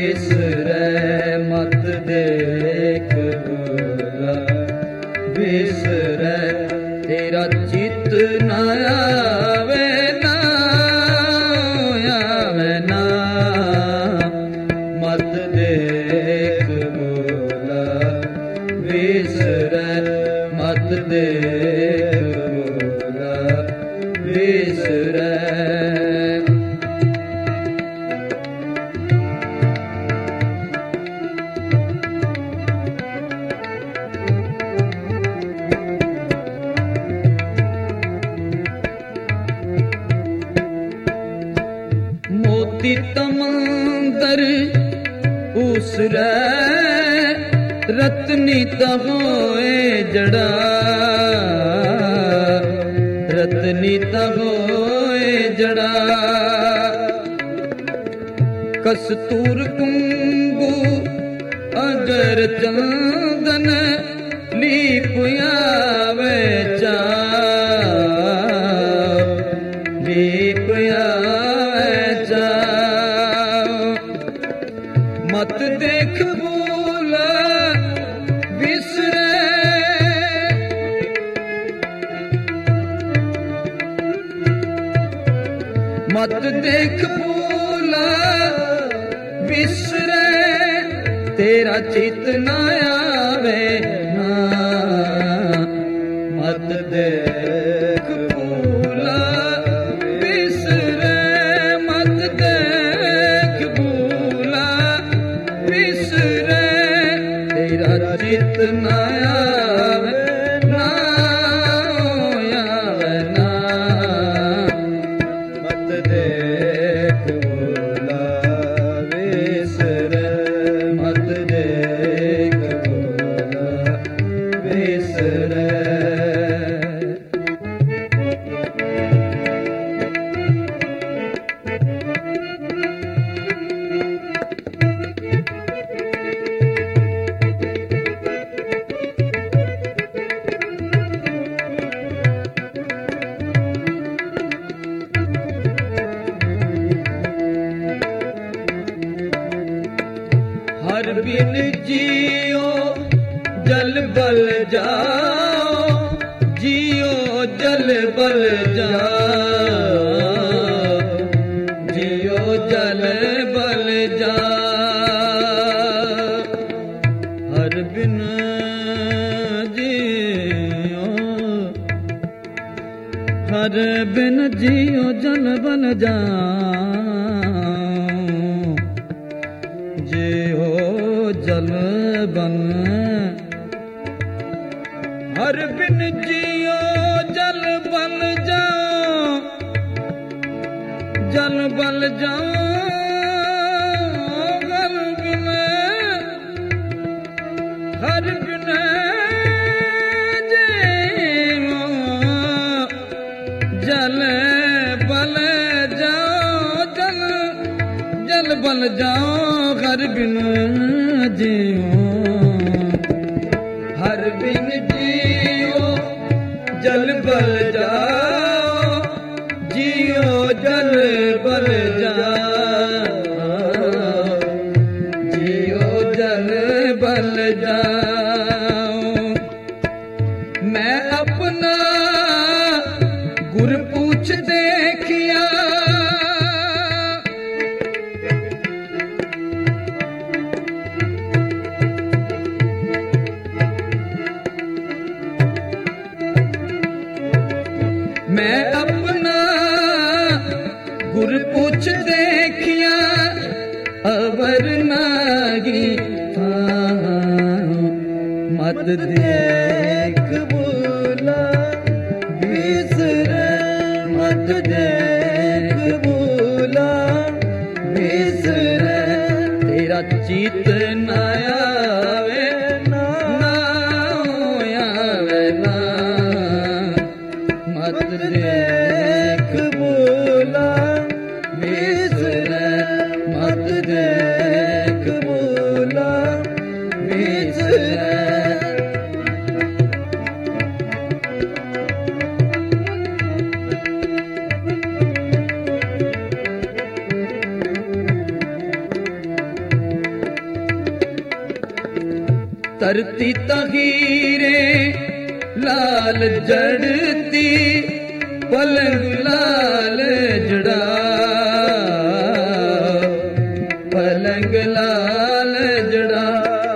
बिसरै मत देख भूला, बिसरै तेरा चित न आवे ना, आवे ना, मत देख भूला, बिसरै मत देख भूला, बिसरै। मोती तमंदर उसरै, रतनी होए जड़ा, रतनी होए जड़ा। कस्तूर कुंगू अगर चंदन लीप आवे चा, लीप आवे चा। मत देख भूला, बिसरै मत देख भूला, बिसरै तेरा चित न आवे ना, मत देख भूला, बिसरै मत देख भूला, बिसरै तेरा चित न आवे ना, आवे ना, मत देख भूला, बिसरै मत देख भूला, बिसरै। हर बिन जियो जल बल जाओ, जियो जल बल जाओ, जियो जल बल जाओ। हर बिन जियो, हर बिन जियो जल बल जाओ, जियो जल बन। हर बिन जियो जल बल जाओ, जल बल जाओ। हर बिन जियो जल बल जाओ, जल जल बल जाओ। हर बिन जियो, हर बिन जियो जल बल जाओ, जियो जल बल जाओ, जियो जल बल जाओ। मैं अपना गुर पूछ देखिया, मैं अपना गुर पूछ देखिया, अवर नागी मत देख भूला, बिसरै मत देख भूला, बिसरै तेरा चित न आवे ना, आवे ना, मत देख भूला, बिसरै मत देख भूला, बिसरै। धरती तहीरे लाल जड़ती पलंग लाल जड़ा पलंग लाल जड़ा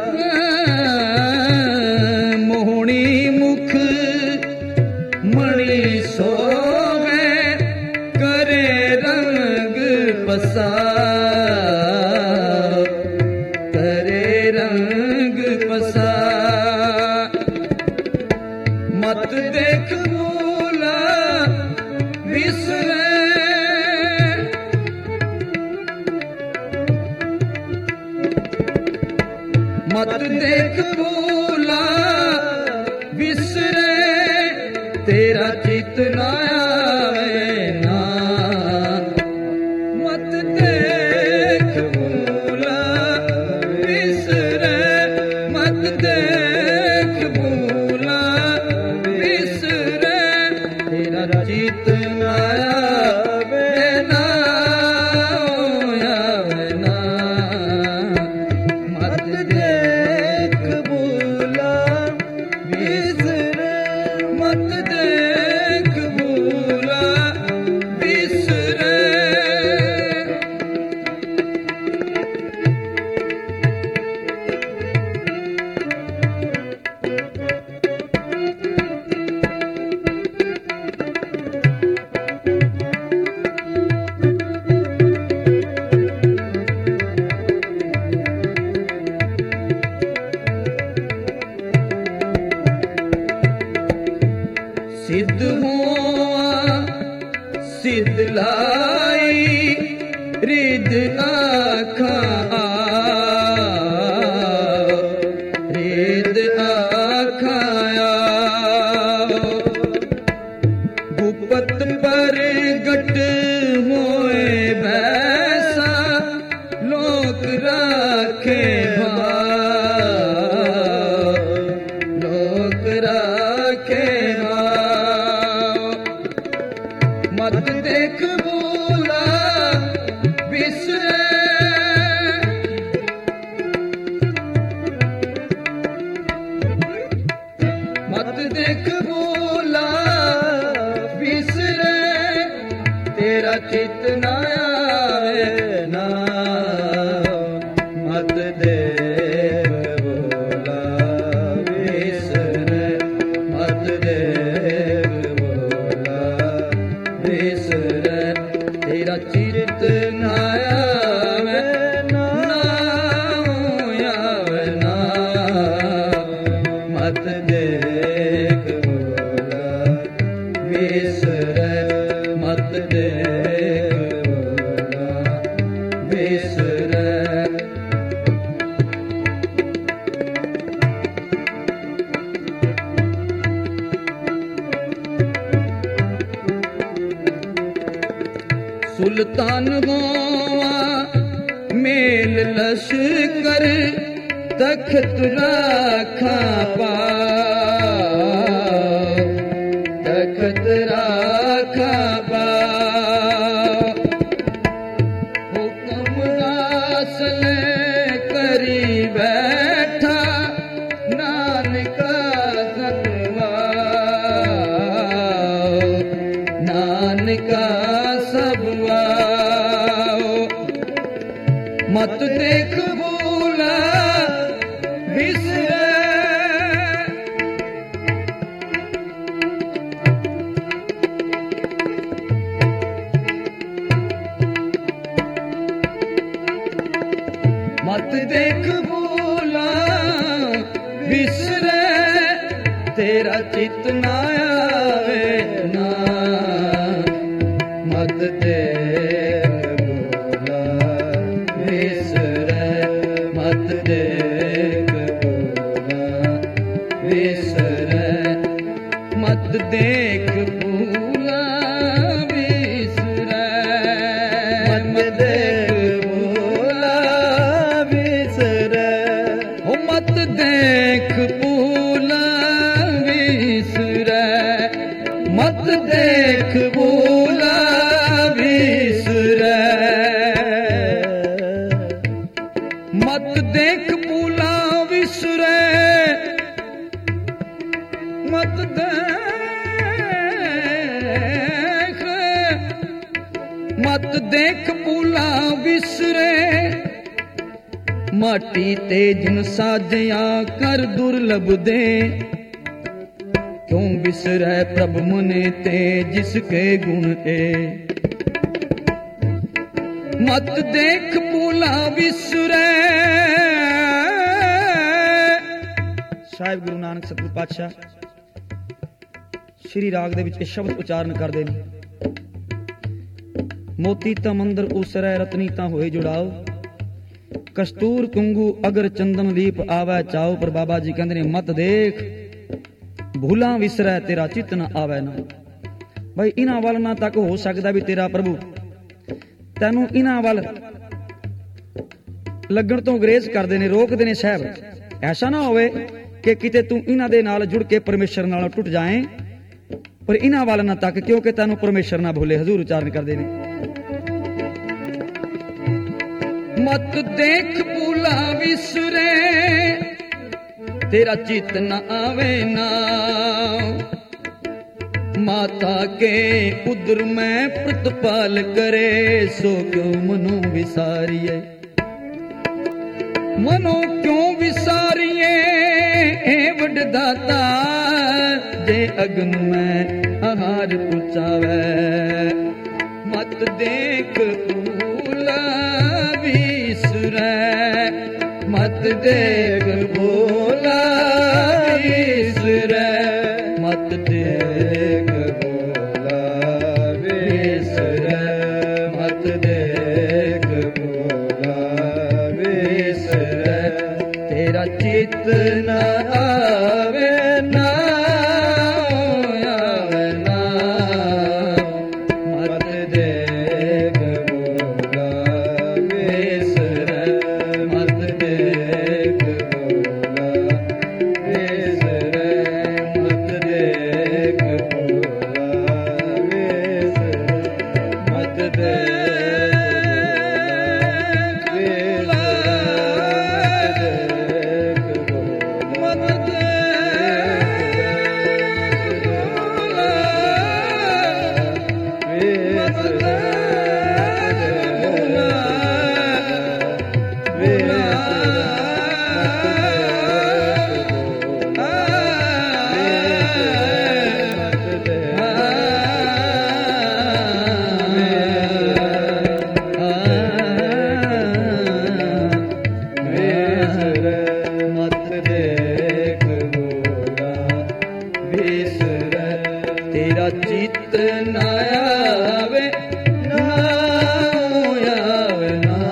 मोहनी मुख मणि सोवे करे रंग पसा करे रंग पसा मत देख भूला विसरे मत देख भूला विसरे तेरा चित ना आवे ना मत देख भूला विसरे मत देख भूला विसरे तेरा चित ना आवे ना आवे ना मत देख भूला विसरे मत देख भूला विसरे सिद्ध हुआ सिद्ध लाई रिद आखा रिद आखाया गुपत पर गट मोए बैसा लोक राखे लोक राखे मत देख भूला विसरे मत देख भूला विसरे तेरा चित ना आवे ना मत देख भूला विसरे मत देख भूला विसरे तेरा चित ना आवे ना आवे ना मत देख भूला विसरे मत देख भूला विसरे सुल्तान होवा मेल लश्कर तख्त राखा पा तख्त राखा पा हुक्म हासिल करी बैठा नानका सतवा नानका सबवा मत देख भूला विसरे मत देख भूला विसरे तेरा चित ना आवे ना मत देख भूला विसरे मत देख भूला विसरे मत देख भूला विसरे मत देख भूला विसरे हो मत देख भूला विसरे मत देख भूला विसरे मत देख भूला विसरे मत देख, मत देख भूला विसरे, माटी ते जिन साजया कर दुर्लभ दे, क्यों विसरै प्रभ मने ते जिसके गुण ए। मत देख भूला विसरै। ਸਾਹਿਬ ਗੁਰੂ ਨਾਨਕ ਸਤਿਗੁਰ ਪਾਤਸ਼ਾਹ ਸ਼੍ਰੀ ਰਾਗ ਦੇ ਵਿੱਚ ਇਹ ਸ਼ਬਦ ਉਚਾਰਨ ਕਰਦੇ ਨੇ, ਮੋਤੀ ਤਾਂ ਮੰਦਰ ਉਸਰੈ ਰਤਨੀ ਤਾਂ ਹੋਏ ਜੁੜਾਓ, ਕਸਤੂਰ ਕੁੰਗੂ ਅਗਰ ਚੰਦਨ ਲੀਪ ਆਵੈ ਚਾਓ। ਪਰ ਬਾਬਾ ਜੀ ਕਹਿੰਦੇ ਨੇ ਮਤ ਦੇਖ ਭੂਲਾਂ ਵਿਸਰੈ ਤੇਰਾ ਚਿੱਤ ਨਾ ਆਵੈ ਨਾ। ਬਈ ਇਹਨਾਂ ਵੱਲ ਨਾ ਤੱਕ ਹੋ ਸਕਦਾ ਵੀ ਤੇਰਾ ਪ੍ਰਭੂ ਤੈਨੂੰ ਇਹਨਾਂ ਵੱਲ ਲੱਗਣ ਤੋਂ ਗੁਰੇਜ਼ ਕਰਦੇ ਨੇ, ਰੋਕਦੇ ਨੇ। ਸਾਹਿਬ ਐਸਾ ਨਾ ਹੋਵੇ ਕਿ ਕਿਤੇ ਤੂੰ ਇਹਨਾਂ ਦੇ ਨਾਲ ਜੁੜ ਕੇ ਪਰਮੇਸ਼ਰ ਨਾਲ ਟੁੱਟ ਜਾਏ, ਪਰ ਇਹਨਾਂ ਵੱਲ ਨਾ ਤੱਕ, ਕਿਉਂਕਿ ਤੈਨੂੰ ਪਰਮੇਸ਼ਰ ਨਾ ਭੁੱਲੇ। ਹਜ਼ੂਰ ਉਚਾਰਨ ਕਰਦੇ ਨੇ, ਮਤ ਦੇਖ ਭੂਲਾ ਵਿਸਰੇ ਤੇਰਾ ਚਿੱਤ ਨਾ ਆਵੇ ਨਾ। माता के उदर में प्रतिपाल करे, सो क्यों मनो विसारिये, मनो क्यों विसारिये। ए वडदाता जे अग्न में आहार पुचावे, मत देख भूला विसरै, मत देख भूला विसरै, मत देख भूला विसरै, मत देख भूला विसरै। तेरा चित्त न आवे ना आवे ना, मत देख भूला विसरै, मत देख भूला विसरै, मत देख भूला विसरै, मत देख भूला, मत देख भूला विसरै, तेरा चित्त ना आवे ना आवे ना,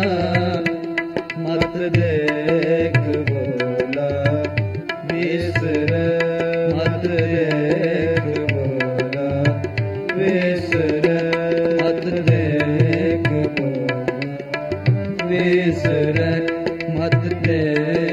मत देख भूला विसरै, मत देख भूला विसरै, मत देख भूला विसरै, मत देख